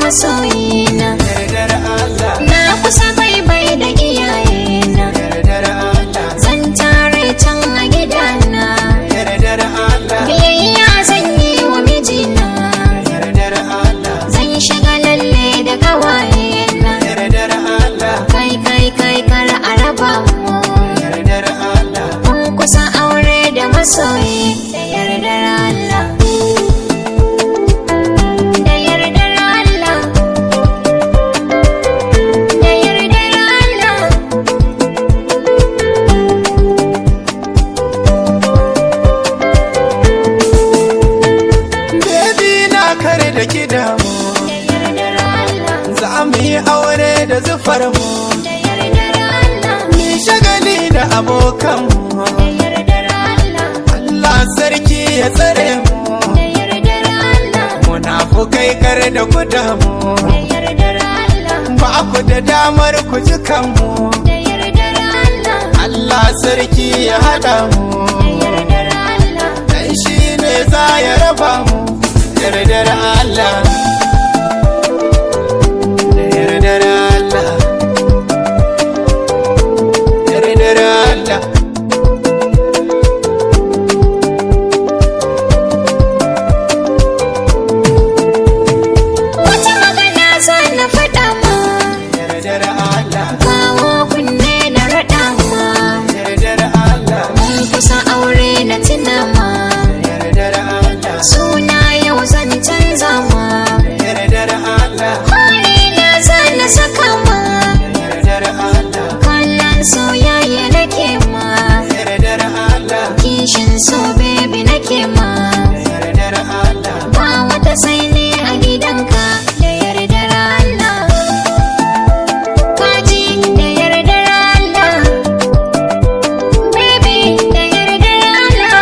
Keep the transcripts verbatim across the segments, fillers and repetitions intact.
masoyina. Yardar Allah. Na kusa bai bai da iyayena. Yardar Allah. Zan tare can a gidana. Yardar Allah. Biyayya zan yi wa mijina. Yardar Allah. Zan shiga lalle da kawayena. Yardar Allah. Kai kai kai kar a raba mu. Yardar Allah. Kun kusa aure da masoyi. Da yardar Allah. Da yardar Allah. Da yardar Allah. Baby na kare da ki damu. Da yardar Allah. Za mu yi aure da zufar mu. Da yardar Allah. Ni shagali da abokanmu. Da yardar Allah. Allah sarki ya tsare mu. Da yardar Allah. Munafukai kar da ku damu. Da yardar Allah. Ba ku da damar ku ji kanmu. Da yardar Allah. Allah sarki ya haɗa mu. Da yardar Allah. Dan shi ne za ya raba mu. Yardar Allah. Da yardar Allah. Yardar Allah. Wata magana za na faɗa ma. Yardar Allah. Kawo kunne na raɗa ma. Yardar Allah. Mun kusa aure na tuna ma. Yardar Allah. Suna yau zan canza ma. Yardar Allah. Hali na za na saka ma. Yardar Allah. Kallon soyayya nake ma. Yardar Allah. Kishin so baby nake ma. Yardar Allah. Ba wata sai ne a gidanka. Da yardar Allah. Kaji da yardar Allah. Baby da yardar Allah.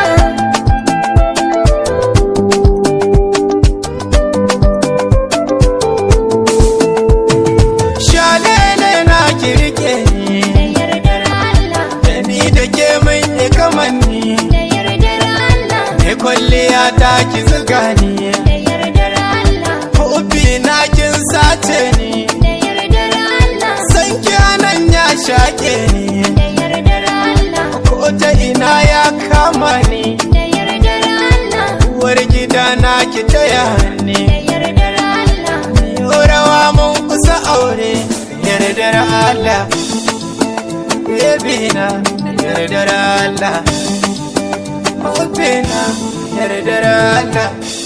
Shalele na kirke ni. Da yardar Allah. Da ni da ke mun yi kamanni. Da yardar Allah. Ne kwalliya ta ki zuga ni. Da yardar Allah. Hobi na kin sace ni. Da yardar Allah. San nan ya shaƙe ni. Da yardar Allah. Ko ta ina ya kama ni. Da yardar Allah. Uwar gida na ki taya ni. Da yardar Allah. Yau rawa mun kusa aure. Yardar Allah. Baby na yardar Allah. Hobi na yardar Allah.